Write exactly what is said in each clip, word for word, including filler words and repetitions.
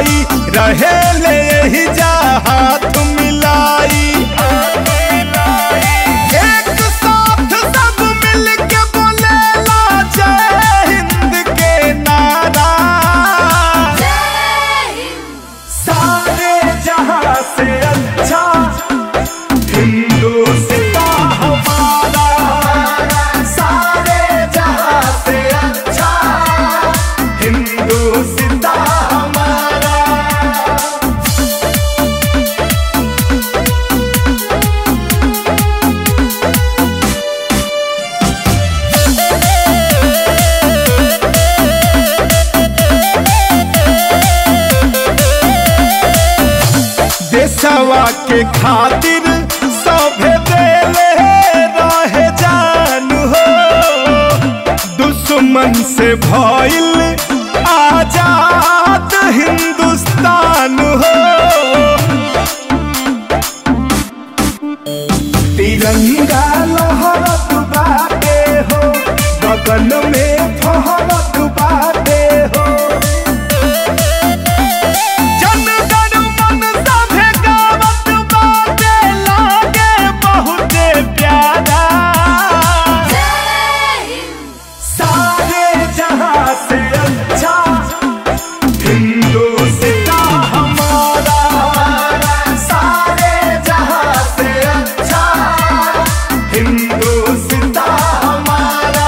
माई रहे ले यही जा हाथ मिलाई। एक साथ सब मिल के बोलेला जय हिंद के नारा। सारे जहां से अच्छा हिंदुस्तान हमारा। सारे जहां से अच्छा हिंदुस्तान हमारा। देशवा के खातिर सभे देले रहे जान हो। दुश्मन से भइल आजाद हिंदुस्तान हो। तिरंगा लहरत बाटे हो, गगन में फहरत बाटे हो। से अच्छा हिंदुस्तान हमारा। सारे जहां से अच्छा हिंदुस्तान हमारा।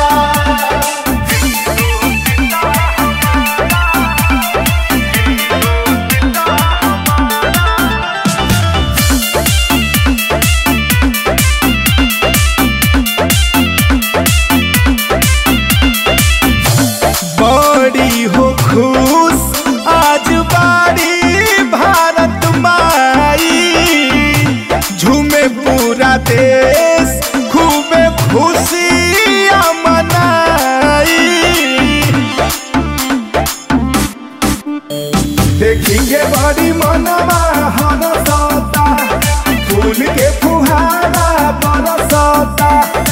बड़ी हो खुश आज बारी भारत माई। झूमे पूरा देश खूबे खुशियाँ मनाई। देखेंगे बड़ी मनवा हरसता, फूल के फुहारा बरसता।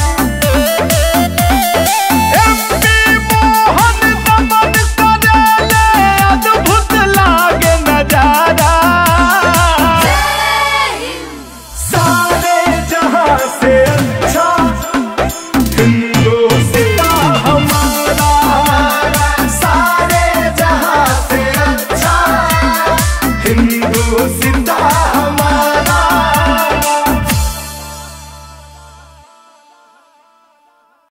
से अच्छा हिंदुस्तान हमारा। सारे जहां से अच्छा हिंदुस्तान